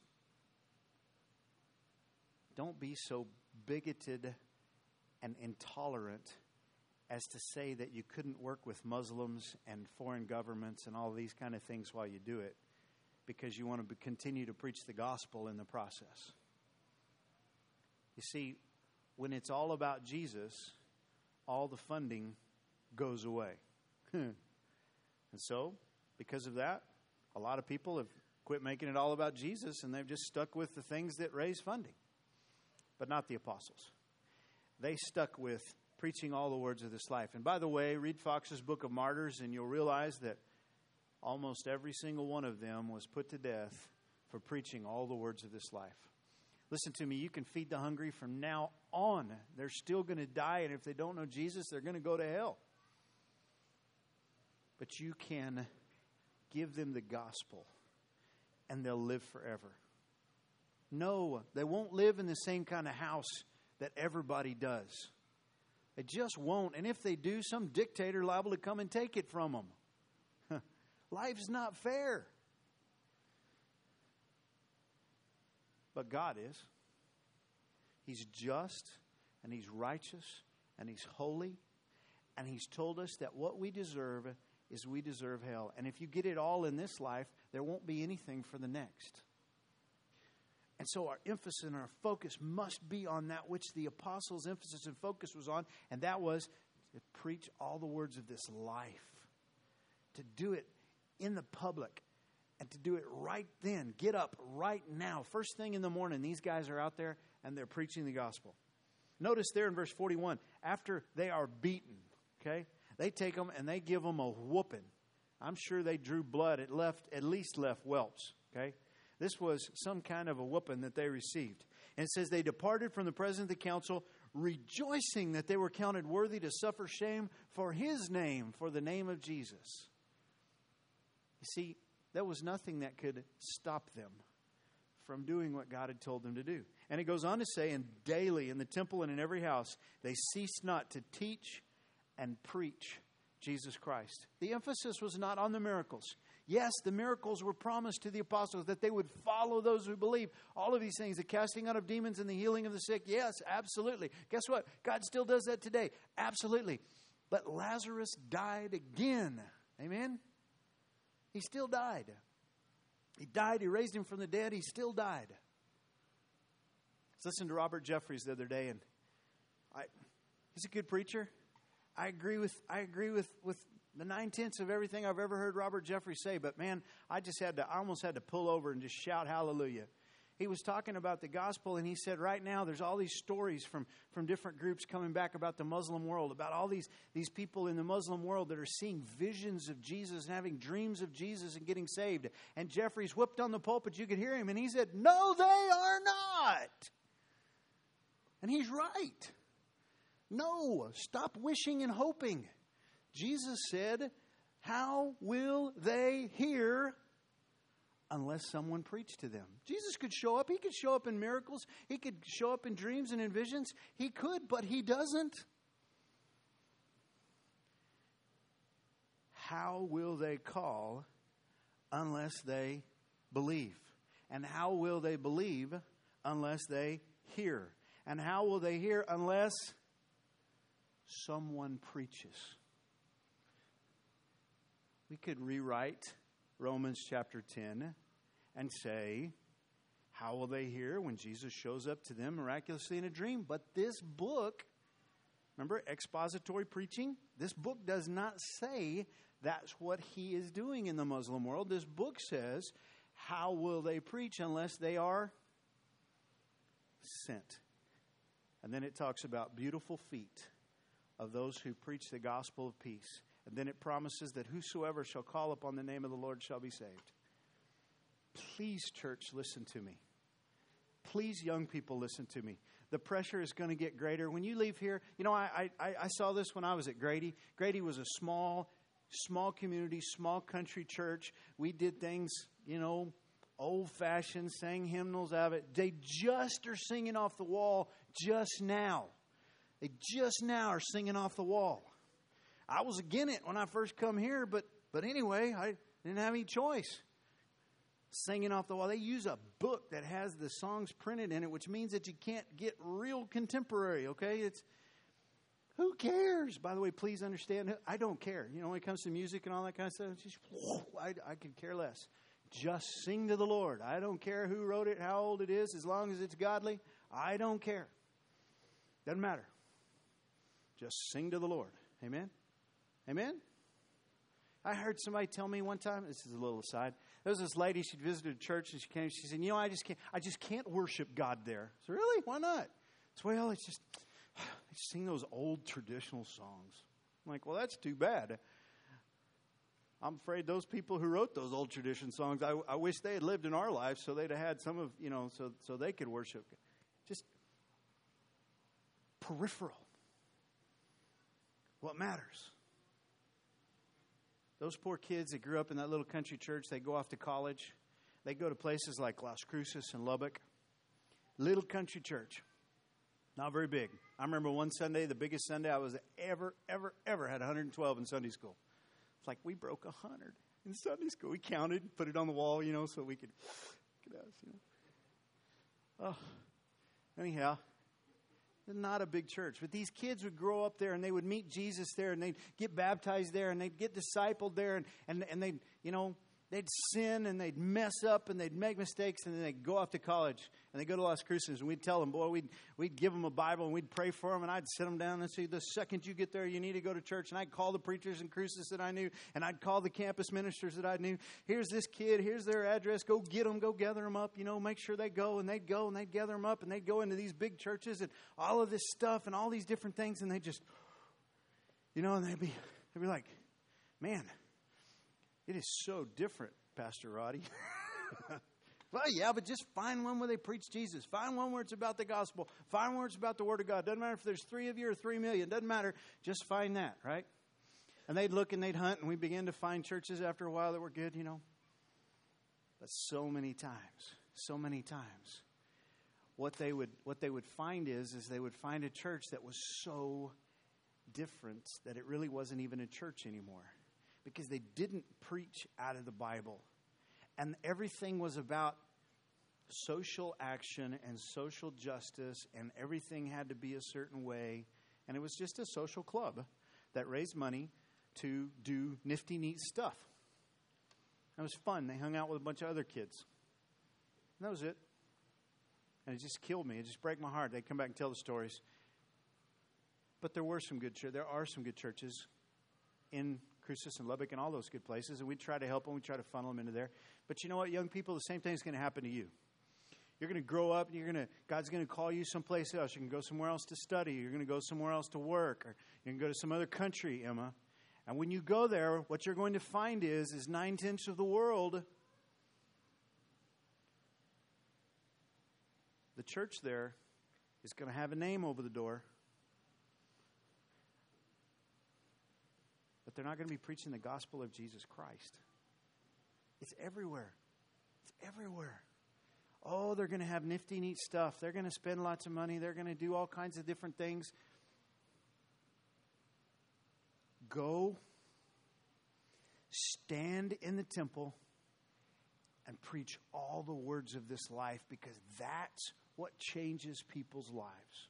Speaker 1: don't be so bigoted and intolerant as to say that you couldn't work with Muslims and foreign governments and all these kind of things while you do it, because you want to continue to preach the gospel in the process. You see, when it's all about Jesus, all the funding goes away. And so, because of that, a lot of people have quit making it all about Jesus, and they've just stuck with the things that raise funding. But not the apostles. They stuck with preaching all the words of this life. And by the way, read Fox's Book of Martyrs, and you'll realize that almost every single one of them was put to death for preaching all the words of this life. Listen to me, you can feed the hungry from now on. They're still going to die, and if they don't know Jesus, they're going to go to hell. But you can give them the gospel, and they'll live forever. No, they won't live in the same kind of house that everybody does. They just won't. And if they do, some dictator liable to come and take it from them. Life's not fair. But God is. He's just, and He's righteous, and He's holy. And He's told us that what we deserve is we deserve hell. And if you get it all in this life, there won't be anything for the next. And so our emphasis and our focus must be on that which the apostles' emphasis and focus was on, and that was to preach all the words of this life. To do it in the public, and to do it right then. Get up right now. First thing in the morning, these guys are out there, and they're preaching the gospel. Notice there in verse 41, after they are beaten, okay, they take them and they give them a whooping. I'm sure they drew blood. It at least left whelps, okay. This was some kind of a whooping that they received. And it says they departed from the presence of the council, rejoicing that they were counted worthy to suffer shame for His name, for the name of Jesus. You see, there was nothing that could stop them from doing what God had told them to do. And it goes on to say, and daily in the temple and in every house, they ceased not to teach and preach Jesus Christ. The emphasis was not on the miracles. Yes, the miracles were promised to the apostles that they would follow those who believe. All of these things, the casting out of demons and the healing of the sick, yes, absolutely. Guess what? God still does that today. Absolutely. But Lazarus died again. Amen? He still died. He died. He raised him from the dead. He still died. I was listening to Robert Jeffries the other day, and he's a good preacher. I agree with the 9/10 of everything I've ever heard Robert Jeffries say, but man, I almost had to pull over and just shout hallelujah. He was talking about the gospel, and he said right now there's all these stories from different groups coming back about the Muslim world, about all these people in the Muslim world that are seeing visions of Jesus and having dreams of Jesus and getting saved. And Jeffries whipped on the pulpit, you could hear him, and he said, no, they are not. And he's right. No, stop wishing and hoping. Jesus said, how will they hear unless someone preached to them? Jesus could show up. He could show up in miracles. He could show up in dreams and in visions. He could, but He doesn't. How will they call unless they believe? And how will they believe unless they hear? And how will they hear unless someone preaches? We could rewrite Romans chapter 10 and say, how will they hear when Jesus shows up to them miraculously in a dream? But this book, remember expository preaching? This book does not say that's what He is doing in the Muslim world. This book says, how will they preach unless they are sent? And then it talks about beautiful feet of those who preach the gospel of peace. And then it promises that whosoever shall call upon the name of the Lord shall be saved. Please, church, listen to me. Please, young people, listen to me. The pressure is going to get greater. When you leave here, you know, I saw this when I was at Grady. Grady was a small community, small country church. We did things, you know, old-fashioned, sang hymnals out of it. They just are singing off the wall just now. They just now are singing off the wall. I was against it when I first come here, but anyway, I didn't have any choice. Singing off the wall. They use a book that has the songs printed in it, which means that you can't get real contemporary, okay? It's, who cares? By the way, please understand, I don't care. You know, when it comes to music and all that kind of stuff, just, I could care less. Just sing to the Lord. I don't care who wrote it, how old it is, as long as it's godly. I don't care. Doesn't matter. Just sing to the Lord. Amen? Amen? I heard somebody tell me one time, this is a little aside, there was this lady, she'd visited a church, and she came, she said, you know, I just can't worship God there. I said, really? Why not? It's, well, it's just, they sing those old traditional songs. I'm like, well, that's too bad. I'm afraid those people who wrote those old tradition songs, I wish they had lived in our lives so they'd have had some of, you know, so they could worship. Just peripheral. What matters? Those poor kids that grew up in that little country church, they go off to college. They go to places like Las Cruces and Lubbock. Little country church. Not very big. I remember one Sunday, the biggest Sunday I was ever had 112 in Sunday school. It's like we broke 100 in Sunday school. We counted, put it on the wall, you know, so we could get us, you know. Oh, anyhow. Not a big church. But these kids would grow up there and they would meet Jesus there and they'd get baptized there and they'd get discipled there and they'd, you know, they'd sin and they'd mess up and they'd make mistakes and then they'd go off to college and they'd go to Las Cruces and we'd tell them, boy, we'd give them a Bible and we'd pray for them and I'd sit them down and say, the second you get there, you need to go to church. And I'd call the preachers in Cruces that I knew and I'd call the campus ministers that I knew. Here's this kid, here's their address, go get them, go gather them up, you know, make sure they go and they'd go and they'd gather them up and they'd go into these big churches and all of this stuff and all these different things and they just, you know, and they'd be like, man, it is so different, Pastor Roddy. Well, yeah, but just find one where they preach Jesus. Find one where it's about the gospel. Find one where it's about the Word of God. Doesn't matter if there's 3 of you or 3 million. Doesn't matter. Just find that, right? And they'd look and they'd hunt, and we began to find churches after a while that were good, you know. But so many times, what they would find is they would find a church that was so different that it really wasn't even a church anymore. Because they didn't preach out of the Bible. And everything was about social action and social justice, and everything had to be a certain way. And it was just a social club that raised money to do nifty, neat stuff. It was fun. They hung out with a bunch of other kids. And that was it. And it just killed me. It just broke my heart. They'd come back and tell the stories. But there are some good churches in Cruces and Lubbock and all those good places, and we try to help them. We try to funnel them into there. But you know what, young people, the same thing is going to happen to you. You're going to grow up, and God's going to call you someplace else. You can go somewhere else to study. You're going to go somewhere else to work, or you can go to some other country, Emma. And when you go there, what you're going to find is 9/10 of the world. The church there is going to have a name over the door. But they're not going to be preaching the gospel of Jesus Christ. It's everywhere. It's everywhere. Oh, they're going to have nifty, neat stuff. They're going to spend lots of money. They're going to do all kinds of different things. Go, stand in the temple, and preach all the words of this life, because that's what changes people's lives.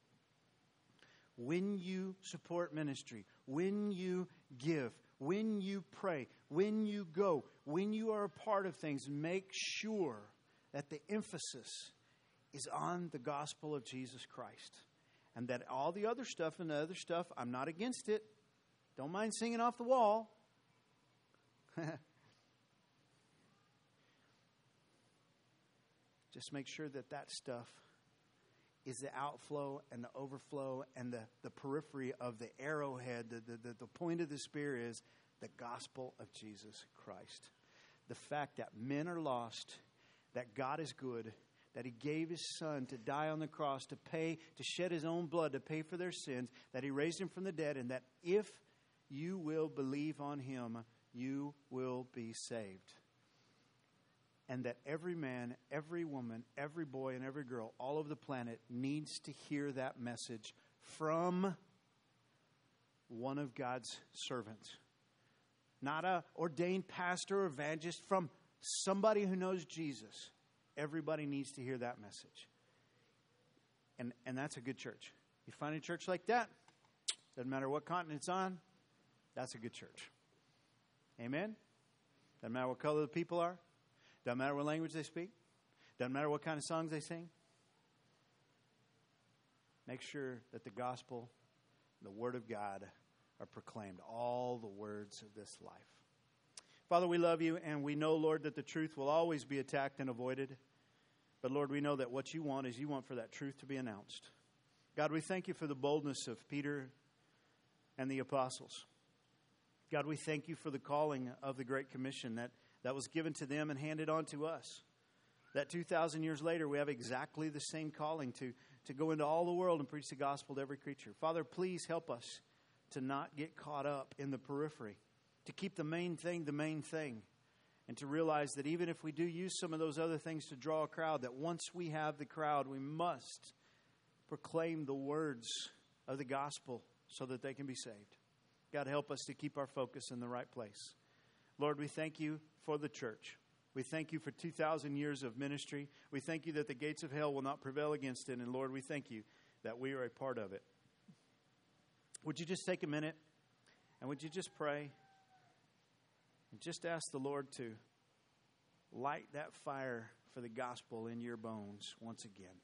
Speaker 1: When you support ministry, when you give, when you pray, when you go, when you are a part of things, make sure that the emphasis is on the gospel of Jesus Christ. And that all the other stuff and the other stuff, I'm not against it. Don't mind singing off the wall. Just make sure that stuff is the outflow and the overflow and the periphery of the arrowhead. The point of the spear is the gospel of Jesus Christ. The fact that men are lost, that God is good, that He gave His Son to die on the cross, to shed His own blood, to pay for their sins, that He raised Him from the dead, and that if you will believe on Him, you will be saved. And that every man, every woman, every boy, and every girl all over the planet needs to hear that message from one of God's servants. Not an ordained pastor or evangelist, from somebody who knows Jesus. Everybody needs to hear that message. And that's a good church. You find a church like that, doesn't matter what continent it's on, that's a good church. Amen? Doesn't matter what color the people are. Doesn't matter what language they speak. Doesn't matter what kind of songs they sing. Make sure that the gospel, the Word of God, are proclaimed. All the words of this life. Father, we love You, and we know, Lord, that the truth will always be attacked and avoided. But, Lord, we know that what You want is You want for that truth to be announced. God, we thank You for the boldness of Peter and the apostles. God, we thank You for the calling of the Great Commission that was given to them and handed on to us. That 2,000 years later, we have exactly the same calling to go into all the world and preach the gospel to every creature. Father, please help us to not get caught up in the periphery, to keep the main thing, and to realize that even if we do use some of those other things to draw a crowd, that once we have the crowd, we must proclaim the words of the gospel so that they can be saved. God, help us to keep our focus in the right place. Lord, we thank You for the church. We thank You for 2,000 years of ministry. We thank You that the gates of hell will not prevail against it. And Lord, we thank You that we are a part of it. Would you just take a minute and would you just pray and just ask the Lord to light that fire for the gospel in your bones once again?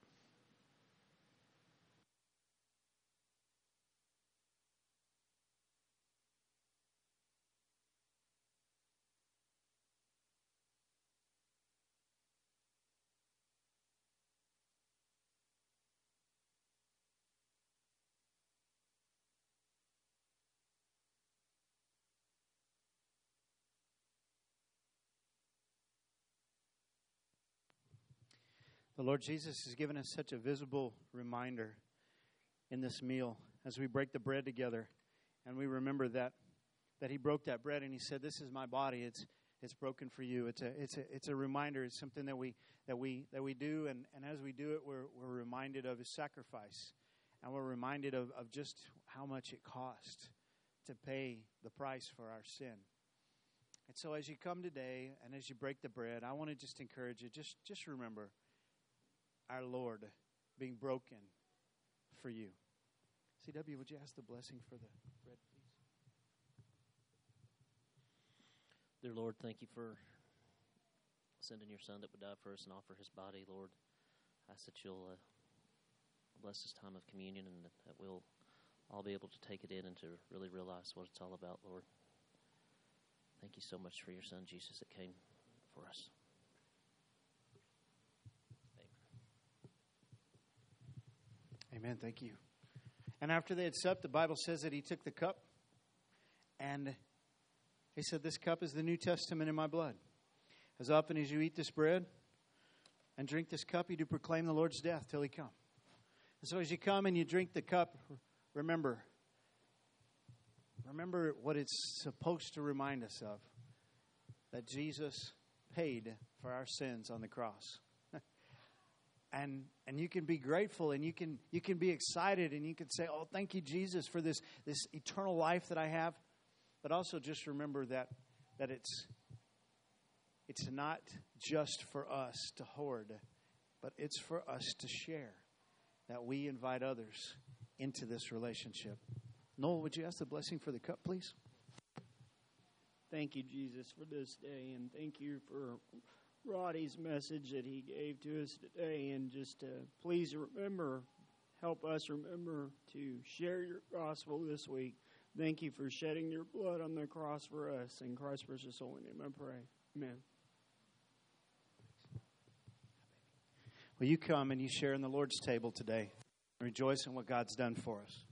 Speaker 1: The Lord Jesus has given us such a visible reminder in this meal as we break the bread together, and we remember that He broke that bread and He said, "This is My body. It's broken for you." It's a reminder. It's something that we do, and as we do it, we're reminded of His sacrifice, and we're reminded of just how much it cost to pay the price for our sin. And so, as you come today and as you break the bread, I want to just encourage you. Just remember our Lord being broken for you. CW, would you ask the blessing for the bread, please?
Speaker 2: Dear Lord, thank You for sending Your Son that would die for us and offer His body, Lord. I ask that You'll bless this time of communion and that we'll all be able to take it in and to really realize what it's all about, Lord. Thank You so much for Your Son, Jesus, that came for us.
Speaker 1: Amen. Thank you. And after they had supped, the Bible says that He took the cup and He said, "This cup is the New Testament in My blood. As often as you eat this bread and drink this cup, you do proclaim the Lord's death till He come." And so as you come and you drink the cup, remember what it's supposed to remind us of, that Jesus paid for our sins on the cross. And you can be grateful and you can be excited and you can say, "Oh, thank You, Jesus, for this eternal life that I have." But also just remember that it's not just for us to hoard, but it's for us to share, that we invite others into this relationship. Noel, would you ask the blessing for the cup, please?
Speaker 3: Thank You, Jesus, for this day, and thank You for Roddy's message that he gave to us today. And just please help us remember to share Your gospel this week. Thank You for shedding Your blood on the cross for us. In Christ's precious holy name I pray. Amen.
Speaker 1: Well, you come and you share in the Lord's table today. Rejoice in what God's done for us.